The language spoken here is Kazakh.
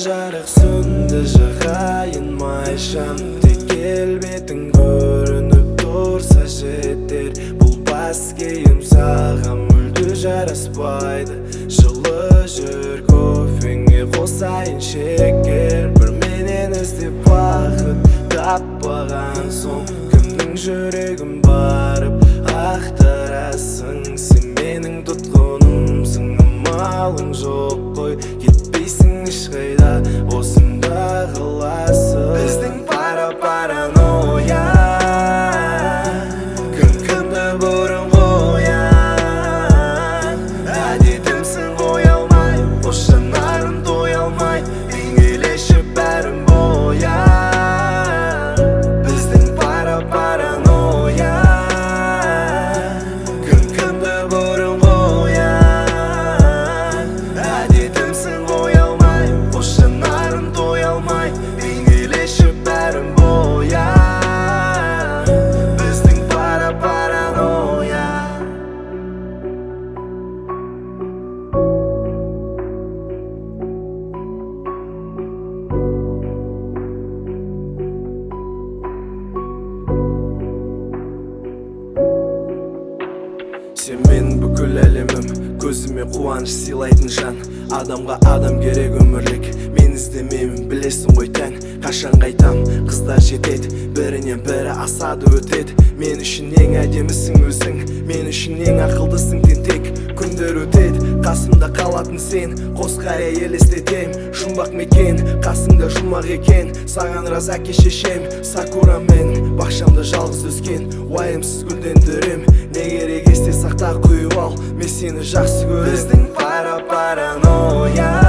жарық сөндü жағайын майшам тек келбетің көрініп тұрса жетер бұл бас киім саған мүлде жараспайды жылы жүр кофеңе қосайын шекер бір менен іздеп бақыт таппаған соң кімнің жүрегін барып ақтарасың сен менің тұтқынымсың амалың жоқ қой кетпейсің ешқайда осында қаласың біздің параноя кім-кімді бұрын қоян әдетімсің қоя алмай қос жанарым тоя алмай бейнелеші бәрін боян біздің параноя кім-кімді бұрын қоян әдетімсің қоя алмай қос жанарым тоя алмай бейнелеші бәрін боян біздің параноя сен менің бүкіл әлемім көзіме қуаныш сыйлайтын жан адамға адам керек өмірлік мен іздемеймін білесің ғой тән қашан қайтам қыздар жетеді бірінен бірі асады өтеді мен үшін ең әдемісің өзің мен үшін ең ақылдысың тентек күндер өтеді қасымда қалатын сен қос қария елестетем жұмбақ мекен қасыңда жұмақ екен саған рас әке шешем сакура менің бақшамда жалғыз өскен уайымсыз гүлдендірем не керек есте сақта құйып ал мен сені жақсы көрем біздің параноя